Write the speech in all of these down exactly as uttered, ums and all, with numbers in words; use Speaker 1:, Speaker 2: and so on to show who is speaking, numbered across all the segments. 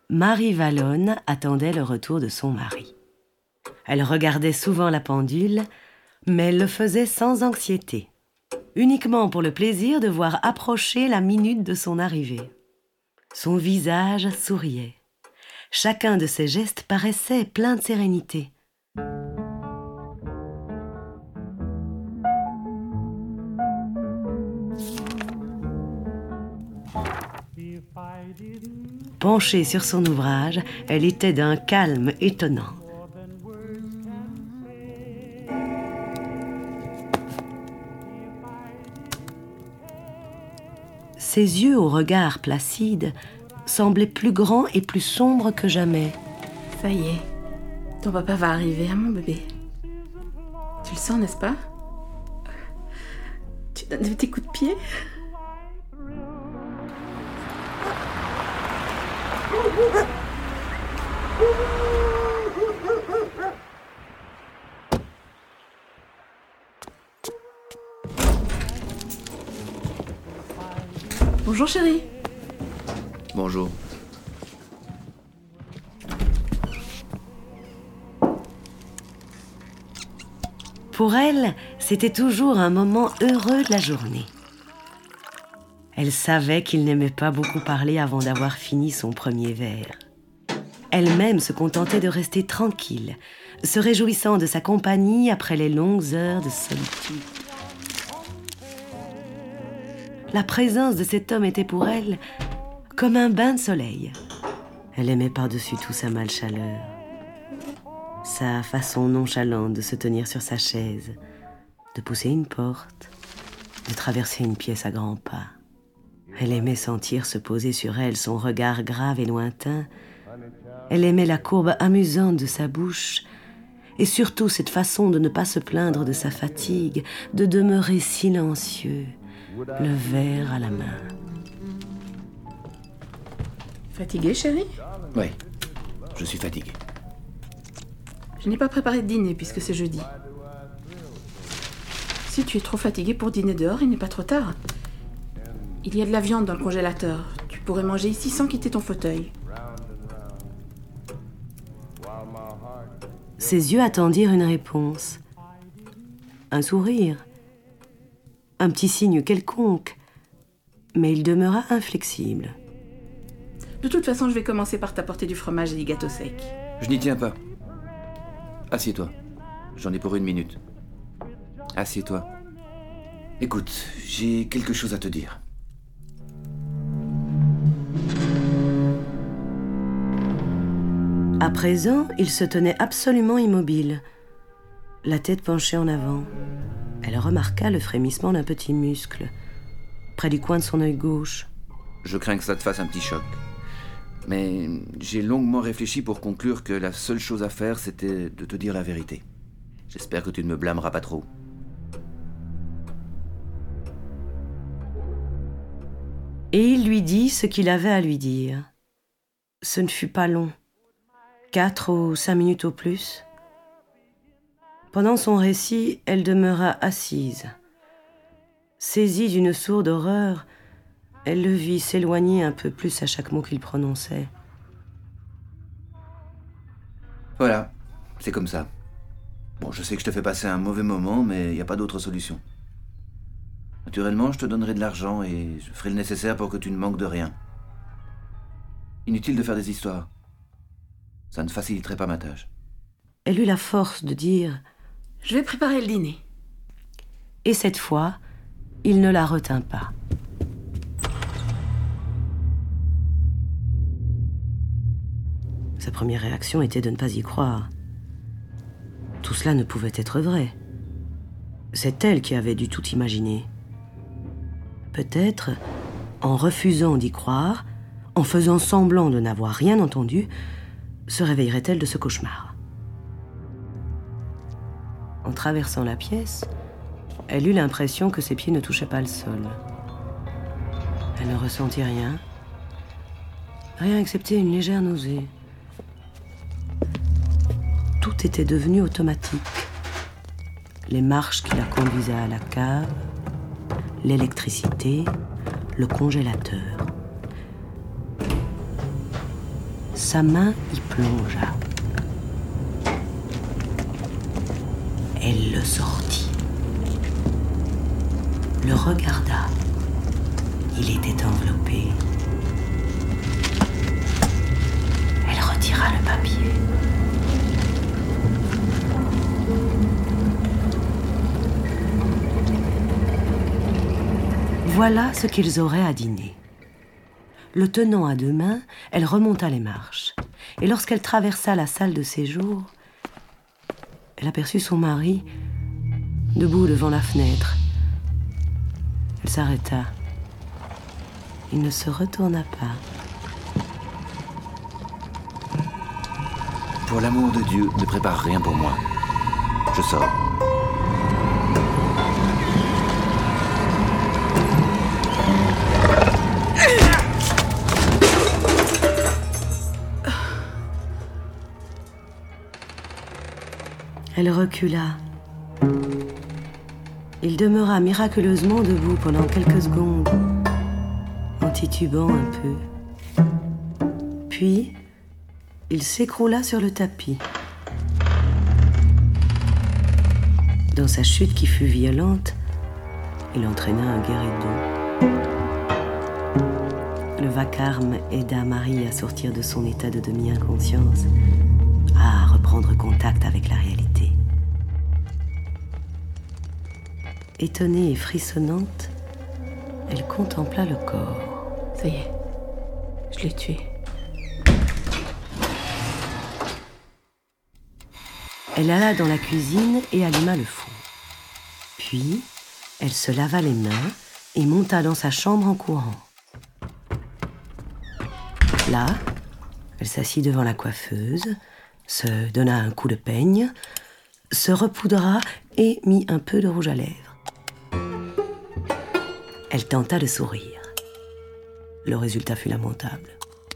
Speaker 1: Marie Valonne attendait le retour de son mari. Elle regardait souvent la pendule, mais elle le faisait sans anxiété, uniquement pour le plaisir de voir approcher la minute de son arrivée. Son visage souriait. Chacun de ses gestes paraissait plein de sérénité. Penchée sur son ouvrage, elle était d'un calme étonnant. Ses yeux au regard placide semblaient plus grands et plus sombres que jamais.
Speaker 2: Ça y est, ton papa va arriver, hein, mon bébé. Tu le sens, n'est-ce pas? Tu donnes des petits coups de pied? Bonjour chérie.
Speaker 3: Bonjour.
Speaker 1: Pour elle, c'était toujours un moment heureux de la journée. Elle savait qu'il n'aimait pas beaucoup parler avant d'avoir fini son premier verre. Elle-même se contentait de rester tranquille, se réjouissant de sa compagnie après les longues heures de solitude. La présence de cet homme était pour elle comme un bain de soleil. Elle aimait par-dessus tout sa malchaleur, sa façon nonchalante de se tenir sur sa chaise, de pousser une porte, de traverser une pièce à grands pas. Elle aimait sentir se poser sur elle son regard grave et lointain. Elle aimait la courbe amusante de sa bouche et surtout cette façon de ne pas se plaindre de sa fatigue, de demeurer silencieux, le verre à la main.
Speaker 2: Fatiguée, chérie?
Speaker 3: Oui, je suis fatigué.
Speaker 2: Je n'ai pas préparé de dîner puisque c'est jeudi. Si tu es trop fatiguée pour dîner dehors, il n'est pas trop tard. Il y a de la viande dans le congélateur. Tu pourrais manger ici sans quitter ton fauteuil.
Speaker 1: Ses yeux attendirent une réponse. Un sourire. Un petit signe quelconque. Mais il demeura inflexible.
Speaker 2: De toute façon, je vais commencer par t'apporter du fromage et des gâteaux secs.
Speaker 3: Je n'y tiens pas. Assieds-toi. J'en ai pour une minute. Assieds-toi. Écoute, j'ai quelque chose à te dire.
Speaker 1: À présent, il se tenait absolument immobile, la tête penchée en avant. Elle remarqua le frémissement d'un petit muscle, près du coin de son œil gauche.
Speaker 3: Je crains que ça te fasse un petit choc. Mais j'ai longuement réfléchi pour conclure que la seule chose à faire, c'était de te dire la vérité. J'espère que tu ne me blâmeras pas trop.
Speaker 1: Et il lui dit ce qu'il avait à lui dire. Ce ne fut pas long. Quatre ou cinq minutes au plus. Pendant son récit, elle demeura assise. Saisie d'une sourde horreur, elle le vit s'éloigner un peu plus à chaque mot qu'il prononçait.
Speaker 3: Voilà, c'est comme ça. Bon, je sais que je te fais passer un mauvais moment, mais il n'y a pas d'autre solution. Naturellement, je te donnerai de l'argent et je ferai le nécessaire pour que tu ne manques de rien. Inutile de faire des histoires. Ça ne faciliterait pas ma tâche.
Speaker 1: Elle eut la force de dire
Speaker 2: « Je vais préparer le dîner. »
Speaker 1: Et cette fois, il ne la retint pas. Sa première réaction était de ne pas y croire. Tout cela ne pouvait être vrai. C'est elle qui avait dû tout imaginer. Peut-être, en refusant d'y croire, en faisant semblant de n'avoir rien entendu, se réveillerait-elle de ce cauchemar. En traversant la pièce, elle eut l'impression que ses pieds ne touchaient pas le sol. Elle ne ressentit rien, rien excepté une légère nausée. Tout était devenu automatique. Les marches qui la conduisaient à la cave, l'électricité, le congélateur. sa main y plongea. Elle le sortit, le regarda. Il était enveloppé. Elle retira le papier. Voilà ce qu'ils auraient à dîner. Le tenant à deux mains, elle remonta les marches. Et lorsqu'elle traversa la salle de séjour, elle aperçut son mari debout devant la fenêtre. Elle s'arrêta. Il ne se retourna pas.
Speaker 3: Pour l'amour de Dieu, ne prépare rien pour moi. Je sors.
Speaker 1: Elle recula. Il demeura miraculeusement debout pendant quelques secondes, en titubant un peu. Puis, il s'écroula sur le tapis. Dans sa chute qui fut violente, il entraîna un guéridon. Le vacarme aida Marie à sortir de son état de demi-inconscience, à reprendre contact avec la réalité. Étonnée et frissonnante, elle contempla le corps.
Speaker 2: Ça y est, je l'ai tué.
Speaker 1: Elle alla dans la cuisine et alluma le four. Puis, elle se lava les mains et monta dans sa chambre en courant. Là, elle s'assit devant la coiffeuse, se donna un coup de peigne, se repoudra et mit un peu de rouge à lèvres. Elle tenta de sourire. Le résultat fut lamentable.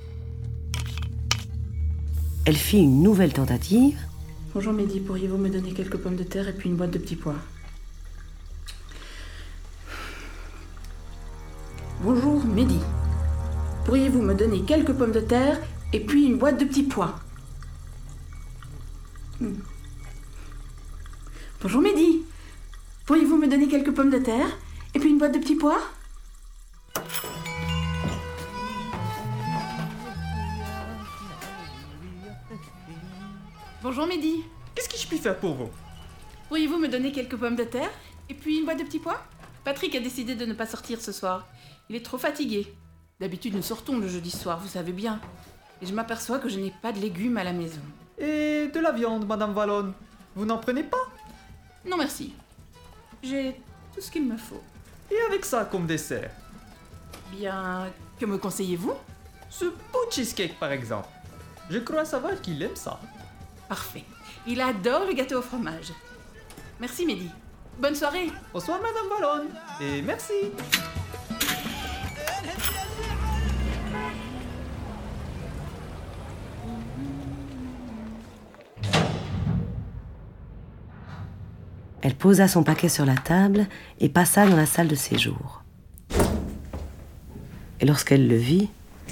Speaker 1: Elle fit une nouvelle tentative.
Speaker 2: Bonjour Mehdi, pourriez-vous me donner quelques pommes de terre et puis une boîte de petits pois? Bonjour Mehdi, pourriez-vous me donner quelques pommes de terre et puis une boîte de petits pois? Hmm. Bonjour Mehdi, pourriez-vous me donner quelques pommes de terre et puis une boîte de petits pois? Bonjour Mehdi.
Speaker 4: Qu'est-ce que je puis faire pour vous?
Speaker 2: Pourriez-vous me donner quelques pommes de terre et puis une boîte de petits pois? Patrick a décidé de ne pas sortir ce soir. Il est trop fatigué. D'habitude, nous sortons le jeudi soir, vous savez bien. Et je m'aperçois que je n'ai pas de légumes à la maison.
Speaker 4: Et de la viande, Madame Vallon? Vous n'en prenez pas?
Speaker 2: Non merci. J'ai tout ce qu'il me faut.
Speaker 4: Et avec ça comme dessert?
Speaker 2: Bien, que me conseillez-vous?
Speaker 4: Ce beau cheesecake, par exemple. Je crois savoir qu'il aime ça.
Speaker 2: Parfait. Il adore le gâteau au fromage. Merci Mehdi. Bonne soirée.
Speaker 4: Bonsoir, Madame Vallon. Et merci.
Speaker 1: Elle posa son paquet sur la table et passa dans la salle de séjour. Et lorsqu'elle le vit,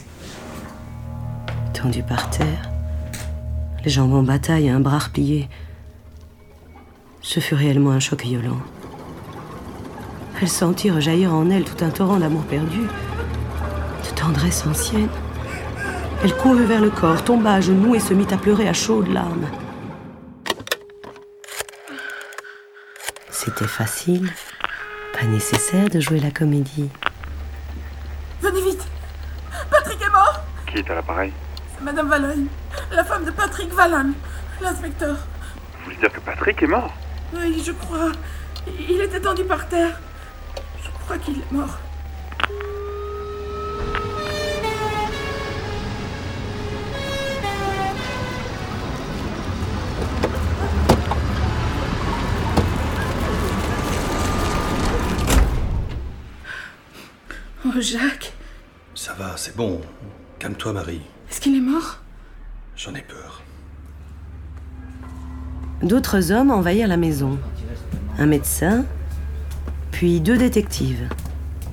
Speaker 1: tendu par terre, les jambes en bataille et un bras replié, ce fut réellement un choc violent. Elle sentit rejaillir en elle tout un torrent d'amour perdu, de tendresse ancienne. Elle courut vers le corps, tomba à genoux et se mit à pleurer à chaudes larmes. C'était facile, pas nécessaire de jouer la comédie.
Speaker 2: Venez vite. Patrick est mort.
Speaker 5: Qui est à l'appareil?
Speaker 2: C'est Madame Vallon, la femme de Patrick Vallon, l'inspecteur.
Speaker 5: Vous voulez dire que Patrick est mort?
Speaker 2: Oui, je crois. Il était tendu par terre. Je crois qu'il est mort. Oh, Jacques.
Speaker 6: Ça va, c'est bon. Calme-toi, Marie.
Speaker 2: Est-ce qu'il est mort?
Speaker 6: J'en ai peur.
Speaker 1: D'autres hommes envahirent la maison. Un médecin, puis deux détectives.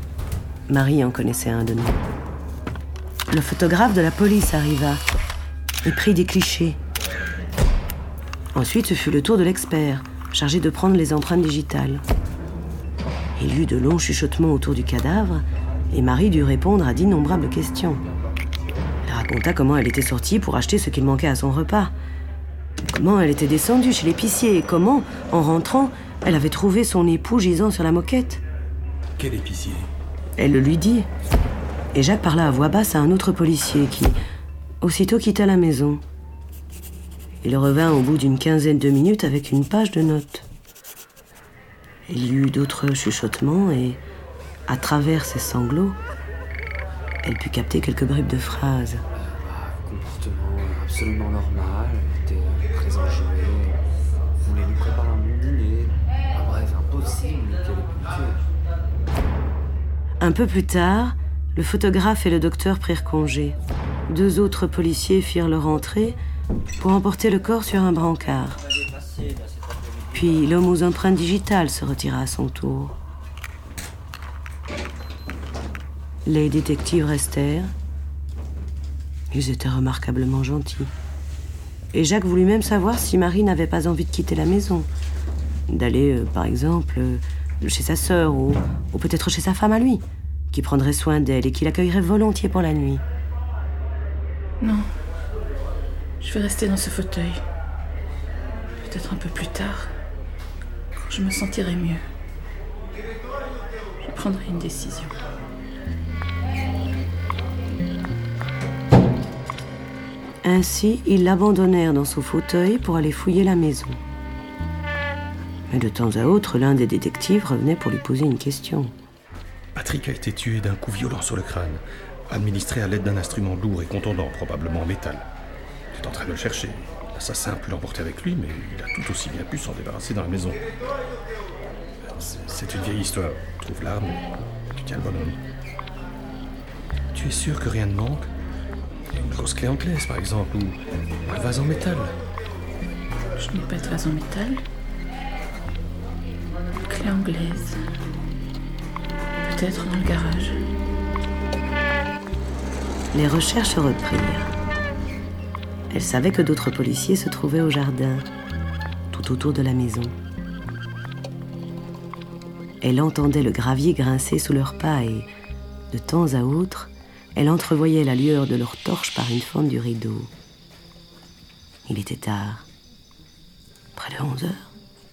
Speaker 1: Marie en connaissait un de nous. Le photographe de la police arriva. et prit des clichés. Ensuite, ce fut le tour de l'expert, chargé de prendre les empreintes digitales. Il y eut de longs chuchotements autour du cadavre, et Marie dut répondre à d'innombrables questions. Elle raconta comment elle était sortie pour acheter ce qu'il manquait à son repas, comment elle était descendue chez l'épicier, et comment, en rentrant, elle avait trouvé son époux gisant sur la moquette.
Speaker 6: Quel épicier?
Speaker 1: Elle le lui dit, et Jacques parla à voix basse à un autre policier qui, aussitôt, quitta la maison. Il revint au bout d'une quinzaine de minutes avec une page de notes. Il y eut d'autres chuchotements et, à travers ses sanglots, elle put capter quelques bribes de phrases.
Speaker 7: Un comportement absolument normal, elle était très enjouée, voulait lui préparer un bon dîner. Ah, bref, impossible qu'elle ait pu le tuer.
Speaker 1: Un peu plus tard, le photographe et le docteur prirent congé. Deux autres policiers firent leur entrée pour emporter le corps sur un brancard. Puis l'homme aux empreintes digitales se retira à son tour. Les détectives restèrent. Ils étaient remarquablement gentils. Et Jacques voulut même savoir si Marie n'avait pas envie de quitter la maison. D'aller, euh, par exemple, euh, chez sa sœur ou, ou peut-être chez sa femme à lui, qui prendrait soin d'elle et qui l'accueillerait volontiers pour la nuit.
Speaker 2: Non. Je vais rester dans ce fauteuil. Peut-être un peu plus tard, quand je me sentirai mieux. Je prendrai une décision.
Speaker 1: Ainsi, ils l'abandonnèrent dans son fauteuil pour aller fouiller la maison. Mais de temps à autre, l'un des détectives revenait pour lui poser une question.
Speaker 6: Patrick a été tué d'un coup violent sur le crâne, administré à l'aide d'un instrument lourd et contondant, probablement en métal. Tu es en train de le chercher. L'assassin a pu l'emporter avec lui, mais il a tout aussi bien pu s'en débarrasser dans la maison. C'est une vieille histoire. Trouve l'arme et tu tiens le bonhomme. Tu es sûr que rien ne manque? Une grosse clé anglaise, par exemple, ou un vase en métal.
Speaker 2: Je n'ai pas de vase en métal. Clé anglaise. Peut-être dans le garage.
Speaker 1: Les recherches reprirent. Elle savait que d'autres policiers se trouvaient au jardin, tout autour de la maison. Elle entendait le gravier grincer sous leurs pas et, de temps à autre, elle entrevoyait la lueur de leurs torches par une fente du rideau. Il était tard, près de onze heures.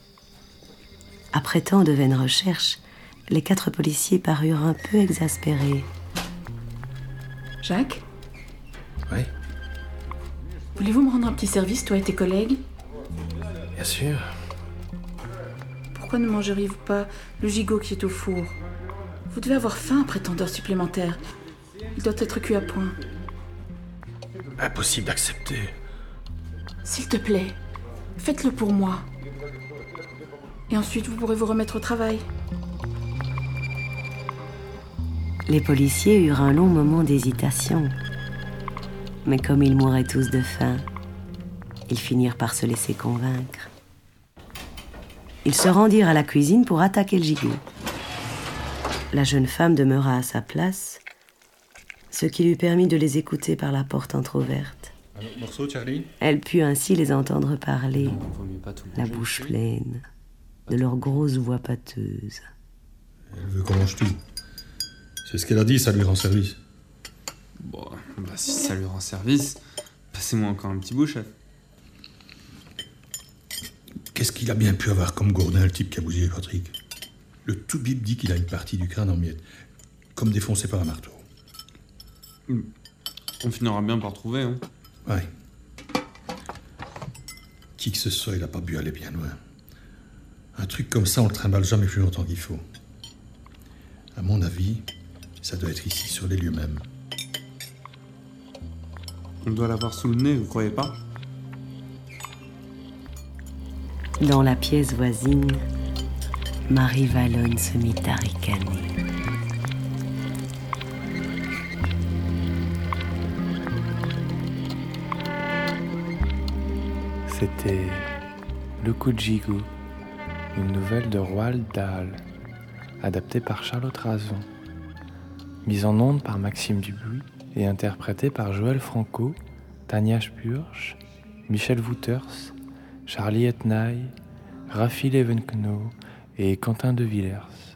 Speaker 1: Après tant de vaines recherches, les quatre policiers parurent un peu exaspérés.
Speaker 2: Jacques,
Speaker 6: Oui,
Speaker 2: voulez-vous me rendre un petit service, toi et tes collègues?
Speaker 6: bien sûr.
Speaker 2: Pourquoi ne mangeriez-vous pas le gigot qui est au four? Vous devez avoir faim après tant d'heures supplémentaires. Il doit être cuit à point.
Speaker 6: Impossible d'accepter.
Speaker 2: S'il te plaît, faites-le pour moi. Et ensuite, vous pourrez vous remettre au travail.
Speaker 1: Les policiers eurent un long moment d'hésitation. Mais comme ils mouraient tous de faim, ils finirent par se laisser convaincre. Ils se rendirent à la cuisine pour attaquer le gigot. La jeune femme demeura à sa place, ce qui lui permit de les écouter par la porte entr'ouverte.
Speaker 6: Un autre morceau, Charlie?
Speaker 1: Elle put ainsi les entendre parler,
Speaker 7: Non, vaut mieux pas tout
Speaker 1: la
Speaker 7: manger.
Speaker 1: bouche pleine, de leurs grosses voix pâteuses.
Speaker 6: Elle veut qu'on mange tout. C'est ce qu'elle a dit, ça lui rend service.
Speaker 8: Bon, bah si ça lui rend service, passez-moi encore un petit bout, chef.
Speaker 6: Qu'est-ce qu'il a bien pu avoir comme gourdin, le type qui a bousillé Patrick? Le tout bip dit qu'il a une partie du crâne en miettes, comme défoncé par un marteau.
Speaker 8: On finira bien par trouver, hein.
Speaker 6: Ouais. Qui que ce soit, il a pas pu aller bien loin. Un truc comme ça, on le trimballe jamais plus longtemps qu'il faut. À mon avis, ça doit être ici, sur les lieux mêmes.
Speaker 8: On doit l'avoir sous le nez, vous croyez pas?
Speaker 1: Dans la pièce voisine, Marie Valonne se mit à ricaner.
Speaker 9: C'était Le coup de gigot, une nouvelle de Roald Dahl, adaptée par Charlotte Razon, mise en onde par Maxime Dubuis et interprétée par Joël Franco, Tania Spursch, Michel Wouters, Charlie Etnaï, Raffi Levenkno et Quentin de Villers.